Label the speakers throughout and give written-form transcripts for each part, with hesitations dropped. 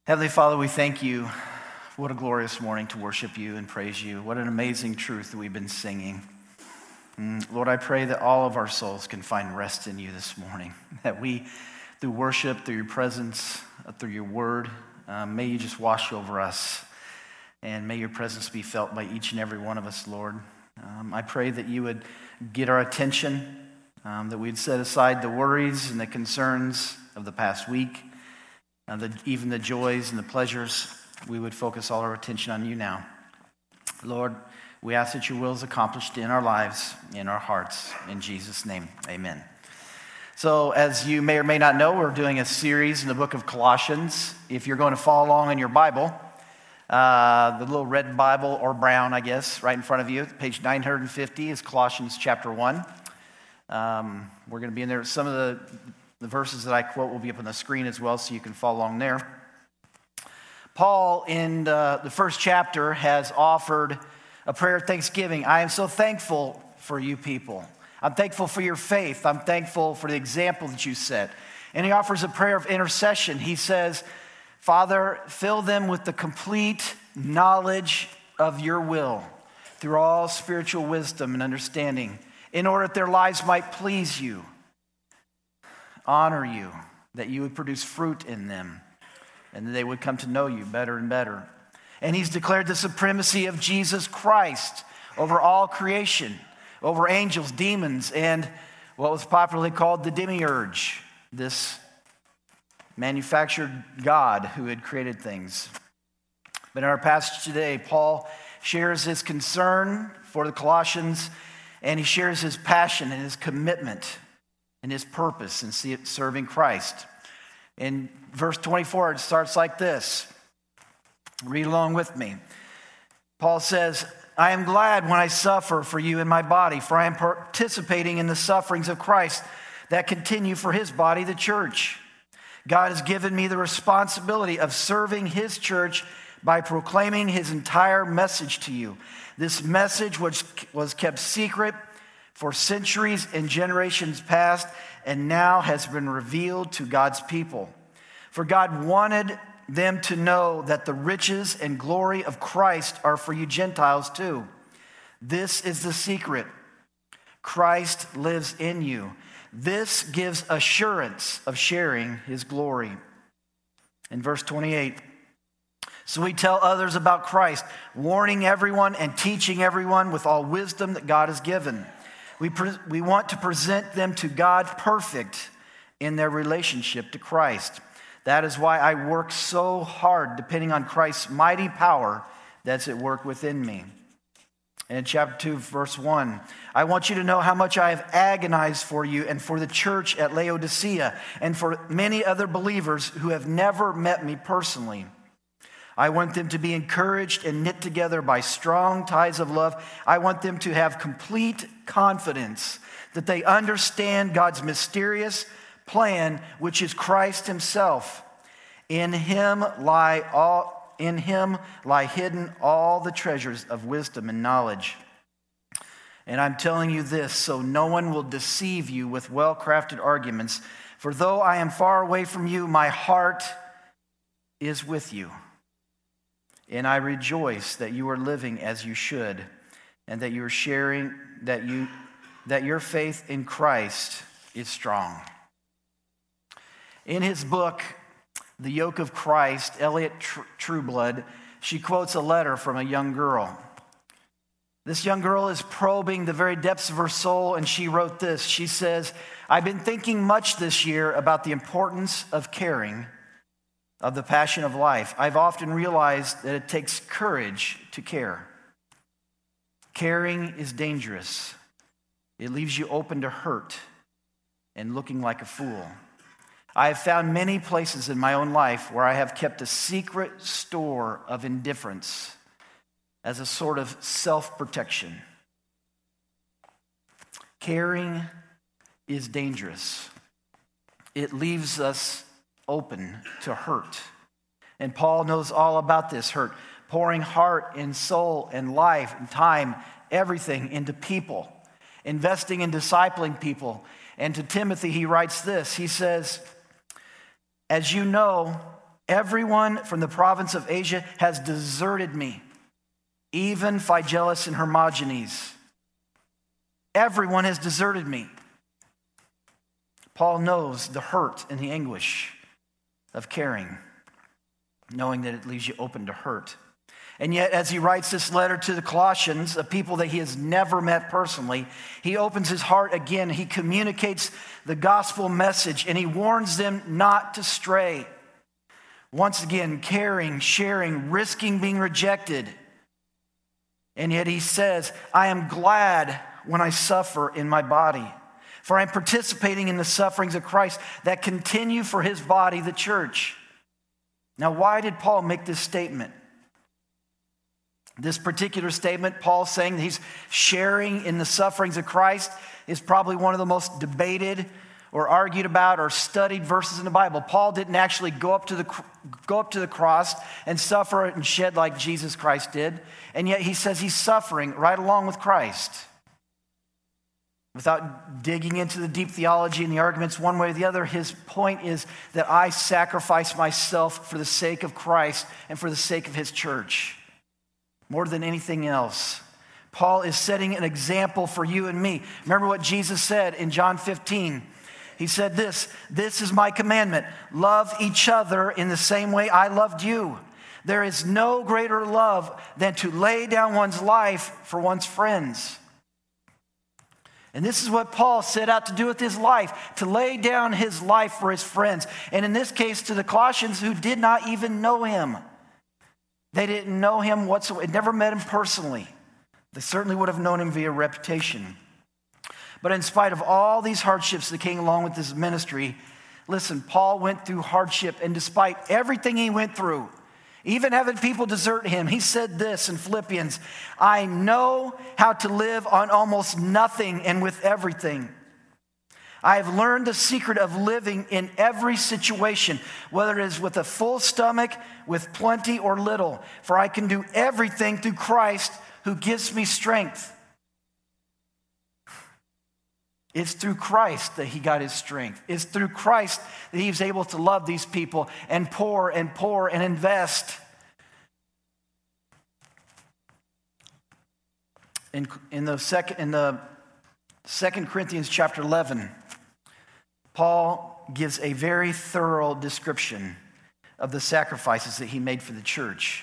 Speaker 1: Heavenly Father, we thank you. What a glorious morning to worship you and praise you. What an amazing truth that we've been singing. Lord, I pray that all of our souls can find rest in you this morning, that we, through worship, through your presence, through your word, may you just wash over us, and may your presence be felt by each and every one of us, Lord. I pray that you would get our attention, that we'd set aside the worries and the concerns of the past week, even the joys and the pleasures. We would focus all our attention on you now. Lord, we ask that your will is accomplished in our lives, in our hearts. In Jesus' name, amen. So as you may or may not know, we're doing a series in the book of Colossians. If you're going to follow along in your Bible, the little red Bible, or brown, I guess, right in front of you, page 950 is Colossians chapter 1. We're going to be in there. Some of the verses that I quote will be up on the screen as well, so you can follow along there. Paul, in the first chapter, has offered a prayer of thanksgiving. I am so thankful for you people. I'm thankful for your faith. I'm thankful for the example that you set. And he offers a prayer of intercession. He says, Father, fill them with the complete knowledge of your will through all spiritual wisdom and understanding, in order that their lives might please you, honor you, that you would produce fruit in them, and that they would come to know you better and better. And he's declared the supremacy of Jesus Christ over all creation, over angels, demons, and what was popularly called the demiurge, this manufactured God who had created things. But in our passage today, Paul shares his concern for the Colossians, and he shares his passion and his commitment and his purpose in serving Christ. In verse 24, it starts like this. Read along with me. Paul says, I am glad when I suffer for you in my body, for I am participating in the sufferings of Christ that continue for his body, the church. God has given me the responsibility of serving his church by proclaiming his entire message to you. This message, which was kept secret for centuries and generations past, and now has been revealed to God's people. For God wanted them to know that the riches and glory of Christ are for you Gentiles too. This is the secret. Christ lives in you. This gives assurance of sharing his glory. In verse 28, so we tell others about Christ, warning everyone and teaching everyone with all wisdom that God has given. We want to present them to God perfect in their relationship to Christ. That is why I work so hard, depending on Christ's mighty power that's at work within me. In chapter 2, verse 1, I want you to know how much I have agonized for you and for the church at Laodicea and for many other believers who have never met me personally. I want them to be encouraged and knit together by strong ties of love. I want them to have complete confidence that they understand God's mysterious plan, which is Christ himself. In him lie hidden all the treasures of wisdom and knowledge. And I'm telling you this, so no one will deceive you with well-crafted arguments. For though I am far away from you, my heart is with you. And I rejoice that you are living as you should, and that you are sharing, that your faith in Christ is strong. In his book, The Yoke of Christ, Elliot Trueblood, she quotes a letter from a young girl. This young girl is probing the very depths of her soul, and she wrote this. She says, I've been thinking much this year about the importance of caring, of the passion of life. I've often realized that it takes courage to care. Caring is dangerous. It leaves you open to hurt and looking like a fool. I have found many places in my own life where I have kept a secret store of indifference as a sort of self-protection. Caring is dangerous. It leaves us open to hurt. And Paul knows all about this hurt, pouring heart and soul and life and time, everything into people, investing in discipling people. And to Timothy, he writes this. He says, as you know, Everyone from the province of Asia has deserted me, even Phygelus and Hermogenes. Everyone has deserted me. Paul knows the hurt and the anguish of caring, knowing that it leaves you open to hurt. And yet, as he writes this letter to the Colossians, a people that he has never met personally, he opens his heart again. He communicates the gospel message, and he warns them not to stray. Once again, caring, sharing, risking being rejected. And yet he says, I am glad when I suffer in my body, for I am participating in the sufferings of Christ that continue for his body, the church. Now, why did Paul make this statement? This particular statement, Paul saying that he's sharing in the sufferings of Christ, is probably one of the most debated or argued about or studied verses in the Bible. Paul didn't actually go up to the cross and suffer and shed like Jesus Christ did, and yet he says he's suffering right along with Christ. Without digging into the deep theology and the arguments one way or the other, his point is that I sacrifice myself for the sake of Christ and for the sake of his church, more than anything else. Paul is setting an example for you and me. Remember what Jesus said in John 15. He said this is my commandment, love each other in the same way I loved you. There is no greater love than to lay down one's life for one's friends. And this is what Paul set out to do with his life, to lay down his life for his friends. And in this case, to the Colossians who did not even know him. They didn't know him whatsoever, never met him personally. They certainly would have known him via reputation. But in spite of all these hardships that came along with this ministry, listen, Paul went through hardship, and despite everything he went through, even having people desert him, he said this in Philippians, I know how to live on almost nothing and with everything. I have learned the secret of living in every situation, whether it is with a full stomach, with plenty or little, for I can do everything through Christ who gives me strength. It's through Christ that he got his strength. It's through Christ that he was able to love these people and pour and invest. In the 2 Corinthians chapter 11, Paul gives a very thorough description of the sacrifices that he made for the church.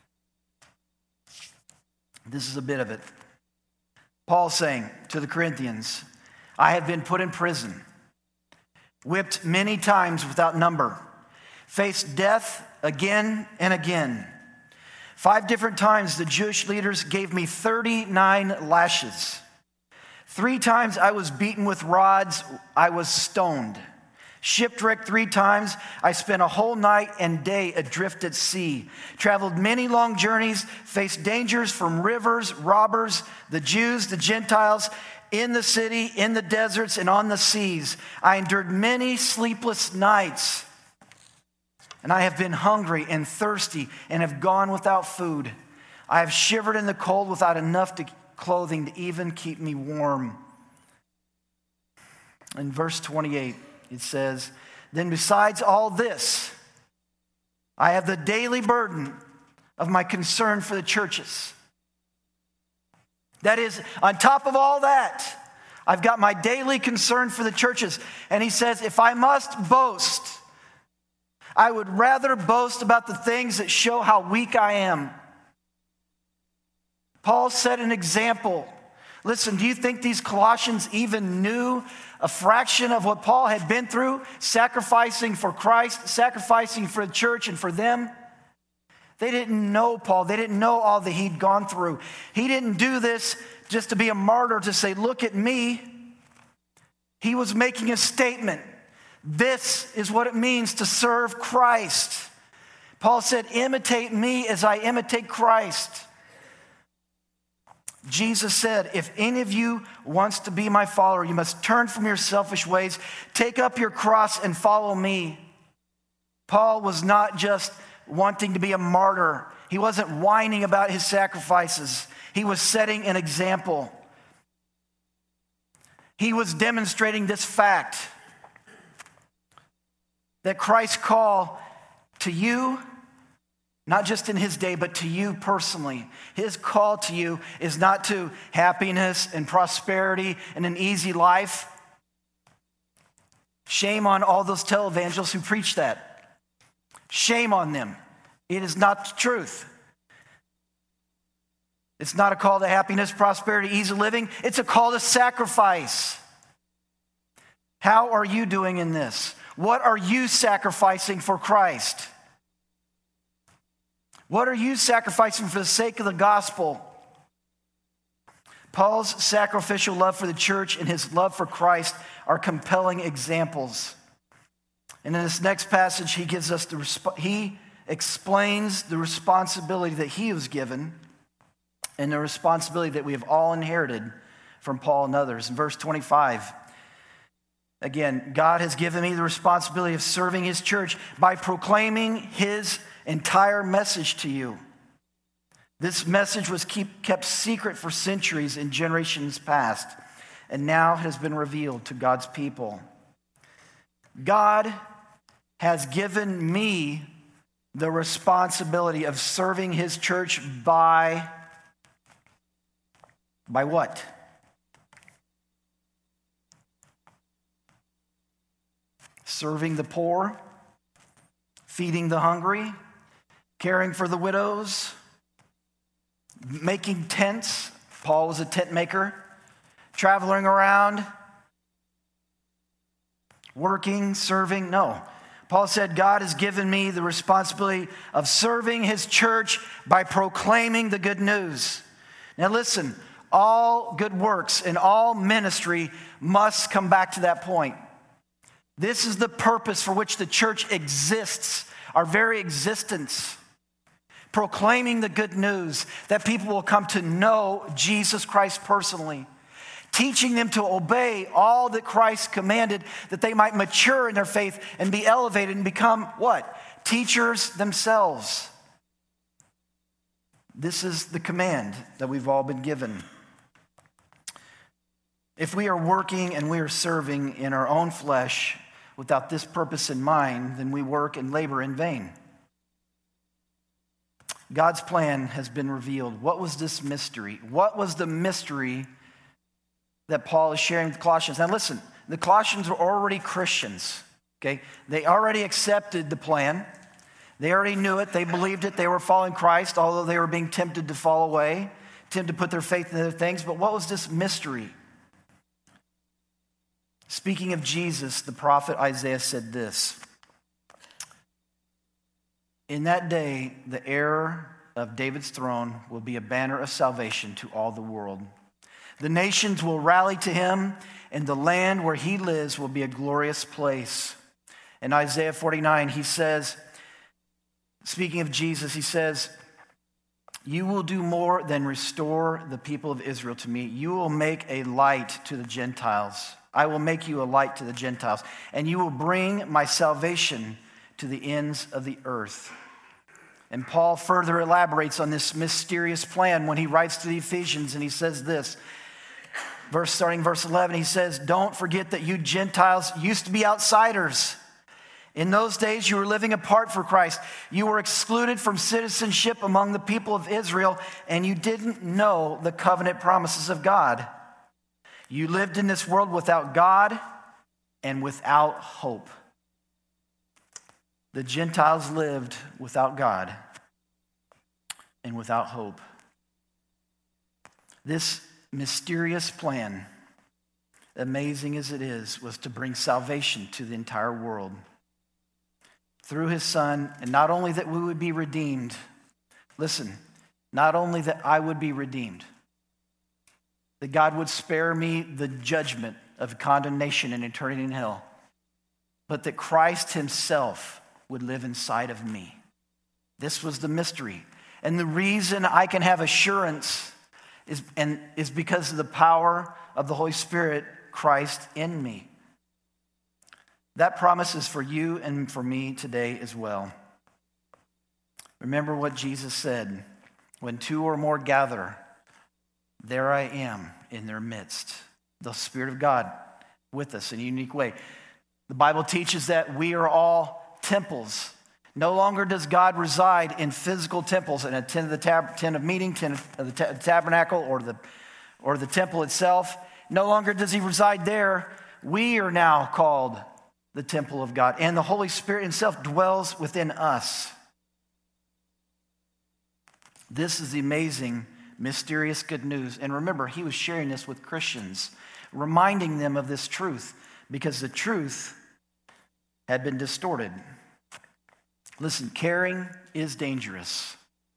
Speaker 1: This is a bit of it. Paul saying to the Corinthians, I have been put in prison, whipped many times without number, faced death again and again. 5 different times the Jewish leaders gave me 39 lashes. 3 times I was beaten with rods, I was stoned. Shipwrecked 3 times, I spent a whole night and day adrift at sea. Traveled many long journeys, faced dangers from rivers, robbers, the Jews, the Gentiles, in the city, in the deserts, and on the seas. I endured many sleepless nights, and I have been hungry and thirsty and have gone without food. I have shivered in the cold without enough clothing to even keep me warm. In verse 28, it says, then besides all this, I have the daily burden of my concern for the churches. That is, on top of all that, I've got my daily concern for the churches. And he says, if I must boast, I would rather boast about the things that show how weak I am. Paul set an example. Listen, do you think these Colossians even knew a fraction of what Paul had been through, sacrificing for Christ, sacrificing for the church and for them? They didn't know Paul. They didn't know all that he'd gone through. He didn't do this just to be a martyr, to say, look at me. He was making a statement. This is what it means to serve Christ. Paul said, imitate me as I imitate Christ. Jesus said, if any of you wants to be my follower, you must turn from your selfish ways, take up your cross and follow me. Paul was not just wanting to be a martyr. He wasn't whining about his sacrifices. He was setting an example. He was demonstrating this fact that Christ's call To you, not just in his day, but to you personally. His call to you is not to happiness and prosperity and an easy life. Shame on all those televangelists who preach that. Shame on them. It is not the truth. It's not a call to happiness, prosperity, easy living. It's a call to sacrifice. How are you doing in this? What are you sacrificing for Christ? What are you sacrificing for the sake of the gospel? Paul's sacrificial love for the church and his love for Christ are compelling examples. And in this next passage, he explains the responsibility that he was given and the responsibility that we have all inherited from Paul and others. In verse 25, again, God has given me the responsibility of serving his church by proclaiming his entire message to you. This message was kept secret for centuries in generations past, and now has been revealed to God's people. God has given me the responsibility of serving his church by what? Serving the poor, feeding the hungry, caring for the widows, making tents. Paul was a tent maker. Traveling around, working, serving. No. Paul said, God has given me the responsibility of serving his church by proclaiming the good news. Now listen, all good works and all ministry must come back to that point. This is the purpose for which the church exists, our very existence. Proclaiming the good news that people will come to know Jesus Christ personally. Teaching them to obey all that Christ commanded, that they might mature in their faith and be elevated and become what? Teachers themselves. This is the command that we've all been given. If we are working and we are serving in our own flesh without this purpose in mind, then we work and labor in vain. God's plan has been revealed. What was this mystery? What was the mystery that Paul is sharing with the Colossians? Now listen, the Colossians were already Christians, okay? They already accepted the plan. They already knew it. They believed it. They were following Christ, although they were being tempted to fall away, tempted to put their faith in other things. But what was this mystery? Speaking of Jesus, the prophet Isaiah said this: in that day, the heir of David's throne will be a banner of salvation to all the world. The nations will rally to him, and the land where he lives will be a glorious place. In Isaiah 49, he says, speaking of Jesus, he says, you will do more than restore the people of Israel to me. You will make a light to the Gentiles. I will make you a light to the Gentiles, and you will bring my salvation to the ends of the earth. And Paul further elaborates on this mysterious plan when he writes to the Ephesians, and he says this, starting verse 11, he says, don't forget that you Gentiles used to be outsiders. In those days, you were living apart for Christ. You were excluded from citizenship among the people of Israel, and you didn't know the covenant promises of God. You lived in this world without God and without hope. The Gentiles lived without God and without hope. This mysterious plan, amazing as it is, was to bring salvation to the entire world through his Son, and not only that we would be redeemed, listen, not only that I would be redeemed, that God would spare me the judgment of condemnation and eternity in hell, but that Christ himself would live inside of me. This was the mystery. And the reason I can have assurance is because of the power of the Holy Spirit, Christ in me. That promise is for you and for me today as well. Remember what Jesus said, when two or more gather, there I am in their midst. The Spirit of God with us in a unique way. The Bible teaches that we are all temples, No longer does God reside in physical temples in a tent of meeting, tent of the tabernacle, or the temple itself. No longer does he reside there. We are now called the temple of God, and the Holy Spirit himself dwells within us. This is the amazing, mysterious good news. And remember, he was sharing this with Christians, reminding them of this truth, because the truth had been distorted. Listen, caring is dangerous.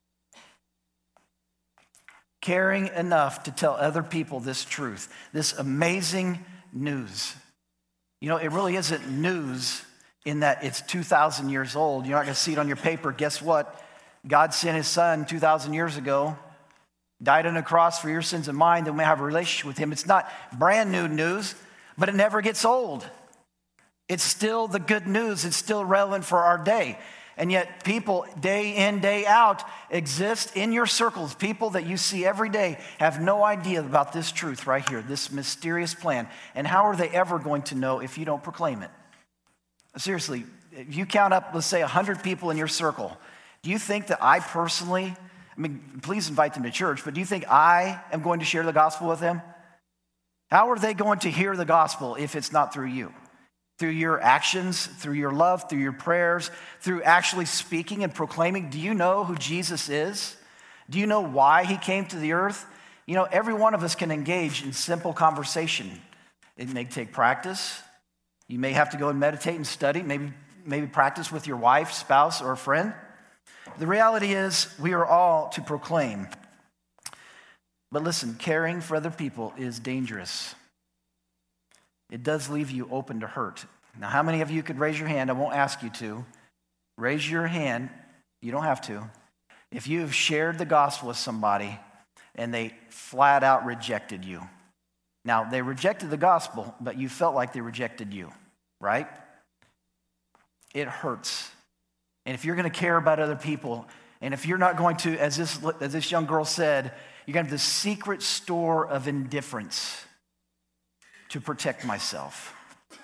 Speaker 1: Caring enough to tell other people this truth, this amazing news. You know, it really isn't news in that it's 2,000 years old. You're not going to see it on your paper. Guess what? God sent his son 2,000 years ago, died on a cross for your sins and mine, that we may have a relationship with him. It's not brand new news, but it never gets old. It's still the good news. It's still relevant for our day. And yet people day in, day out exist in your circles. People that you see every day have no idea about this truth right here, this mysterious plan. And how are they ever going to know if you don't proclaim it? Seriously, if you count up, let's say 100 people in your circle, do you think that I personally, please invite them to church, but do you think I am going to share the gospel with them? How are they going to hear the gospel if it's not through you? Through your actions, through your love, through your prayers, through actually speaking and proclaiming. Do you know who Jesus is? Do you know why he came to the earth? You know, every one of us can engage in simple conversation. It may take practice. You may have to go and meditate and study, maybe practice with your wife, spouse, or a friend. The reality is we are all to proclaim. But listen, caring for other people is dangerous. It does leave you open to hurt. Now, how many of you could raise your hand? I won't ask you to. Raise your hand. You don't have to. If you have shared the gospel with somebody and they flat out rejected you. Now, they rejected the gospel, but you felt like they rejected you, right? It hurts. And if you're going to care about other people, and if you're not going to, as this young girl said, you're going to have this secret store of indifference to protect myself.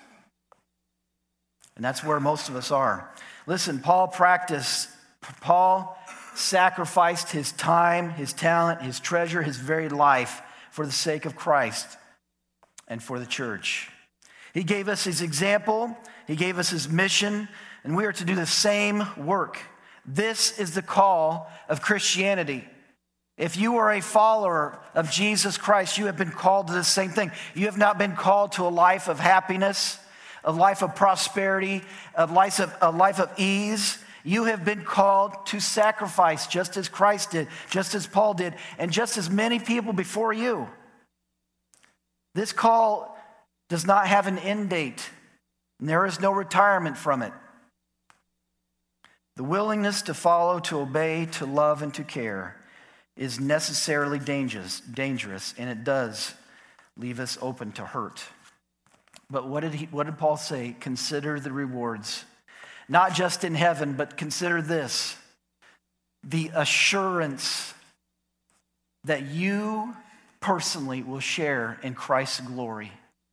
Speaker 1: And that's where most of us are. Listen, Paul sacrificed his time, his talent, his treasure, his very life for the sake of Christ and for the church. He gave us his example, he gave us his mission, and we are to do the same work. This is the call of Christianity. If you are a follower of Jesus Christ, you have been called to the same thing. You have not been called to a life of happiness, a life of prosperity, a life of ease. You have been called to sacrifice, just as Christ did, just as Paul did, and just as many people before you. This call does not have an end date, and there is no retirement from it. The willingness to follow, to obey, to love, and to care is necessarily dangerous, and it does leave us open to hurt. But what did Paul say? Consider the rewards. Not just in heaven, but consider this: the assurance that you personally will share in Christ's glory.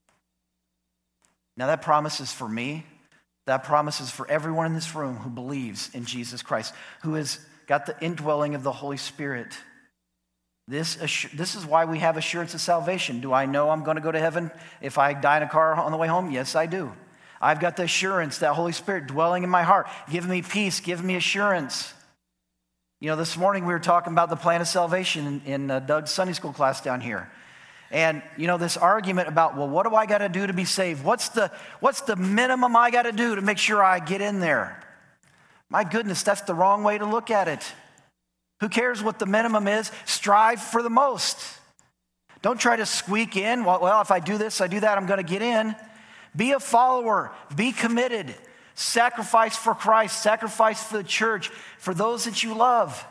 Speaker 1: Now that promise is for me. That promise is for everyone in this room who believes in Jesus Christ, who has got the indwelling of the Holy Spirit. This is why we have assurance of salvation. Do I know I'm going to go to heaven if I die in a car on the way home? Yes, I do. I've got the assurance, that Holy Spirit dwelling in my heart, giving me peace, giving me assurance. You know, this morning we were talking about the plan of salvation in Doug's Sunday school class down here. And, you know, this argument about, well, what do I got to do to be saved? What's the minimum I got to do to make sure I get in there? My goodness, that's the wrong way to look at it. Who cares what the minimum is? Strive for the most. Don't try to squeak in. Well, if I do this, I do that, I'm going to get in. Be a follower. Be committed. Sacrifice for Christ. Sacrifice for the church, for those that you love.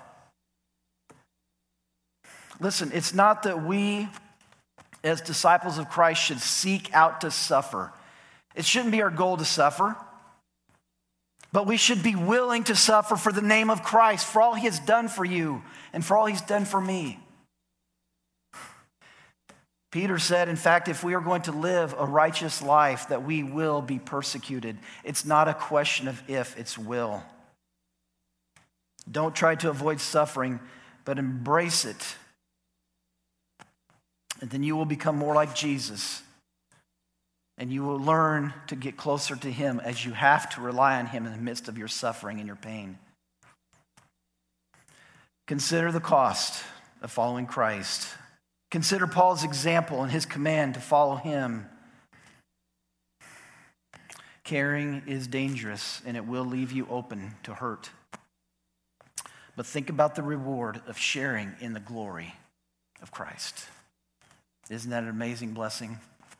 Speaker 1: Listen, it's not that we, as disciples of Christ, should seek out to suffer. It shouldn't be our goal to suffer. But we should be willing to suffer for the name of Christ, for all he has done for you and for all he's done for me. Peter said, in fact, if we are going to live a righteous life, that we will be persecuted. It's not a question of if, it's will. Don't try to avoid suffering, but embrace it. And then you will become more like Jesus. And you will learn to get closer to him as you have to rely on him in the midst of your suffering and your pain. Consider the cost of following Christ. Consider Paul's example and his command to follow him. Caring is dangerous, and it will leave you open to hurt. But think about the reward of sharing in the glory of Christ. Isn't that an amazing blessing?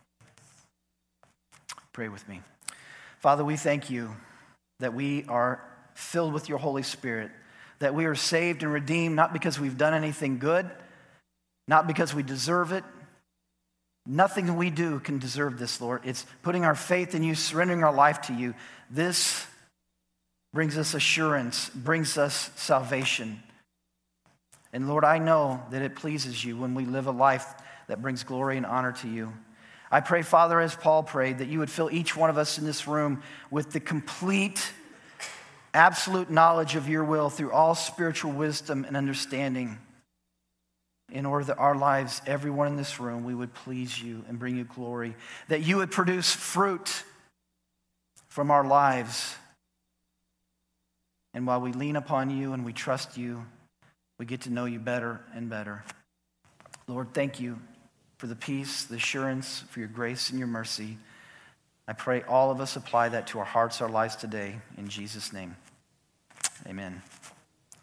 Speaker 1: Pray with me. Father, we thank you that we are filled with your Holy Spirit, that we are saved and redeemed not because we've done anything good, not because we deserve it. Nothing we do can deserve this, Lord. It's putting our faith in you, surrendering our life to you. This brings us assurance, brings us salvation. And Lord, I know that it pleases you when we live a life that brings glory and honor to you. I pray, Father, as Paul prayed, that you would fill each one of us in this room with the complete, absolute knowledge of your will through all spiritual wisdom and understanding, in order that our lives, everyone in this room, we would please you and bring you glory, that you would produce fruit from our lives. And while we lean upon you and we trust you, we get to know you better and better. Lord, thank you for the peace, the assurance, for your grace and your mercy. I pray all of us apply that to our hearts, our lives today. In Jesus' name, amen.